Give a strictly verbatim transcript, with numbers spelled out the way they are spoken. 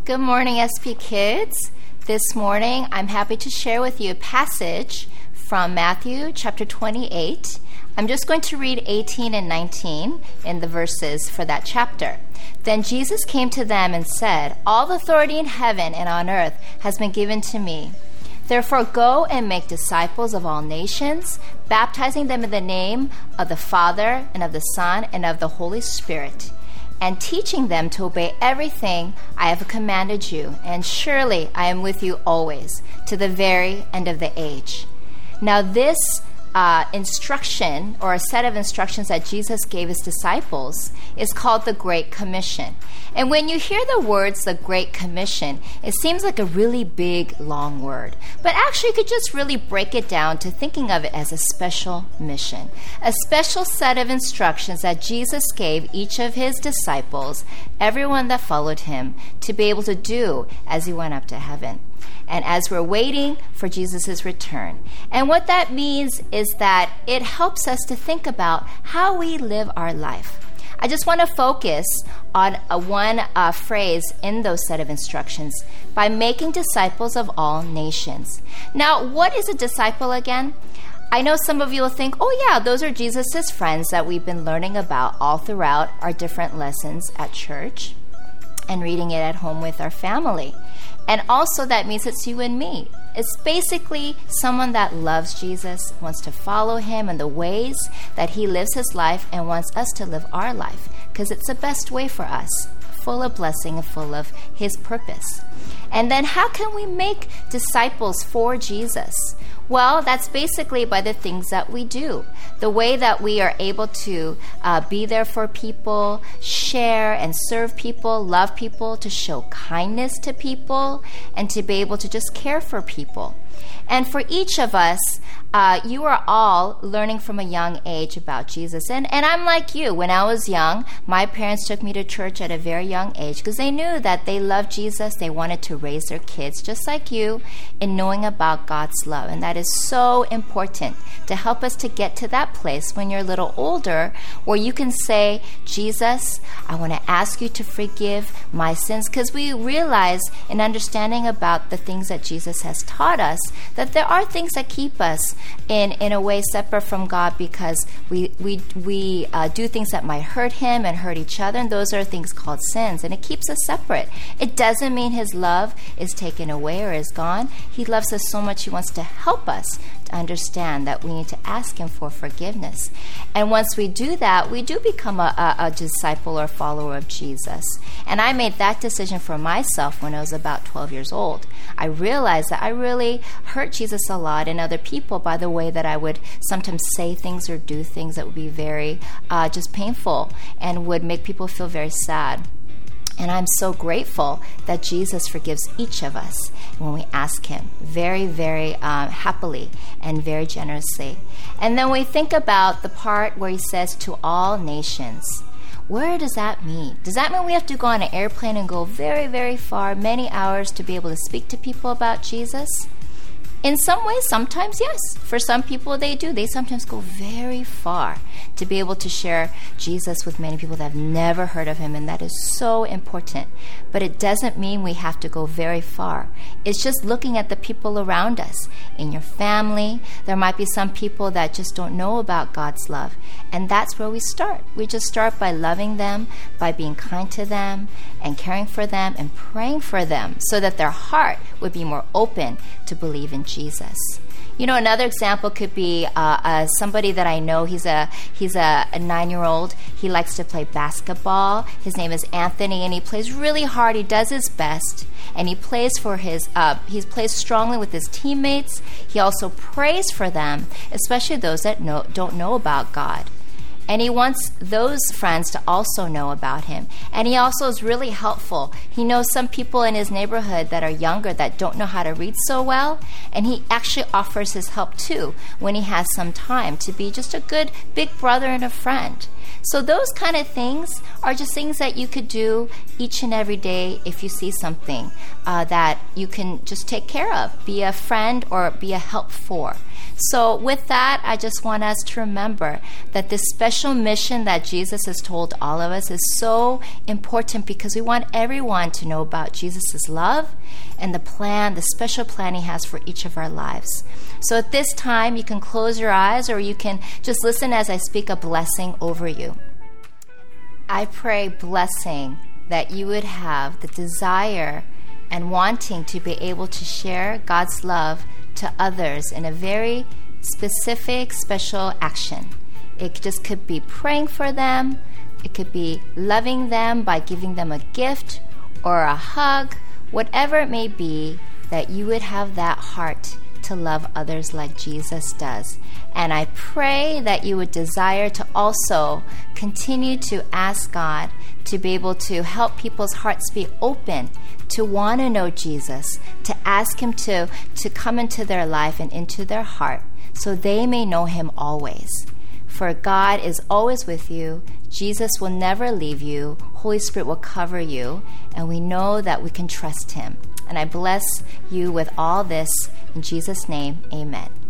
Good morning, S P Kids. This morning, I'm happy to share with you a passage from Matthew chapter twenty-eight. I'm just going to read eighteen and nineteen in the verses for that chapter. Then Jesus came to them and said, "All authority in heaven and on earth has been given to me. Therefore go and make disciples of all nations, baptizing them in the name of the Father and of the Son and of the Holy Spirit, and teaching them to obey everything I have commanded you. And surely I am with you always, to the very end of the age." Now this uh, instruction, or a set of instructions that Jesus gave his disciples, is called the Great Commission. And when you hear the words, the Great Commission, it seems like a really big, long word. But actually, you could just really break it down to thinking of it as a special mission, a special set of instructions that Jesus gave each of his disciples, everyone that followed him, to be able to do as he went up to heaven, and as we're waiting for Jesus' return. And what that means is that it helps us to think about how we live our life. I just want to focus on a one uh, phrase in those set of instructions: by making disciples of all nations. Now, what is a disciple again? I know some of you will think, oh yeah, those are Jesus' friends that we've been learning about all throughout our different lessons at church and reading it at home with our family. And also that means it's you and me. It's basically someone that loves Jesus, wants to follow him in the ways that he lives his life, and wants us to live our life, because it's the best way for us, full of blessing and full of his purpose. And then how can we make disciples for Jesus? Well, that's basically by the things that we do. The way that we are able to uh, be there for people, share and serve people, love people, to show kindness to people, and to be able to just care for people. And for each of us, uh, you are all learning from a young age about Jesus. And, and I'm like you. When I was young, my parents took me to church at a very young age because they knew that they loved Jesus. They wanted to raise their kids, just like you, in knowing about God's love. And that is so important to help us to get to that place when you're a little older, where you can say, "Jesus, I want to ask you to forgive my sins," because we realize in understanding about the things that Jesus has taught us that there are things that keep us in, in a way separate from God, because we we we uh, do things that might hurt him and hurt each other, and those are things called sins, and it keeps us separate. It doesn't mean his love is taken away or is gone. He loves us so much, he wants to help us to understand that we need to ask him for forgiveness. And once we do that, we do become a, a, a disciple or follower of Jesus. And I made that decision for myself when I was about twelve years old. I realized that I really hurt Jesus a lot and other people by the way that I would sometimes say things or do things that would be very uh, just painful and would make people feel very sad. And I'm so grateful that Jesus forgives each of us when we ask him very, very um, happily and very generously. And then we think about the part where he says, "to all nations." Where does that mean? Does that mean we have to go on an airplane and go very, very far, many hours, to be able to speak to people about Jesus? In some ways, sometimes yes. For some people, they do. They sometimes go very far to be able to share Jesus with many people that have never heard of him, and that is so important. But it doesn't mean we have to go very far. It's just looking at the people around us. In your family, there might be some people that just don't know about God's love, and that's where we start. We just start by loving them, by being kind to them, and caring for them, and praying for them, so that their heart would be more open to believe in Jesus. You know, another example could be uh, uh, somebody that I know. He's a he's a, a nine-year-old. He likes to play basketball. His name is Anthony, and he plays really hard. He does his best, and he plays for his. Uh, he plays strongly with his teammates. He also prays for them, especially those that know, don't know about God. And he wants those friends to also know about him. And he also is really helpful. He knows some people in his neighborhood that are younger that don't know how to read so well. And he actually offers his help too when he has some time, to be just a good big brother and a friend. So those kind of things are just things that you could do each and every day if you see something uh, that you can just take care of. Be a friend or be a help for. So with that, I just want us to remember that this special mission that Jesus has told all of us is so important because we want everyone to know about Jesus' love and the plan, the special plan he has for each of our lives. So at this time, you can close your eyes or you can just listen as I speak a blessing over you. I pray blessing that you would have the desire and wanting to be able to share God's love to others in a very specific, special action. It just could be praying for them. It could be loving them by giving them a gift or a hug, whatever it may be, that you would have that heart to love others like Jesus does. And I pray that you would desire to also continue to ask God to be able to help people's hearts be open to want to know Jesus, to ask him to, to come into their life and into their heart so they may know him always. For God is always with you. Jesus will never leave you. Holy Spirit will cover you. And we know that we can trust him. And I bless you with all this. In Jesus' name, amen.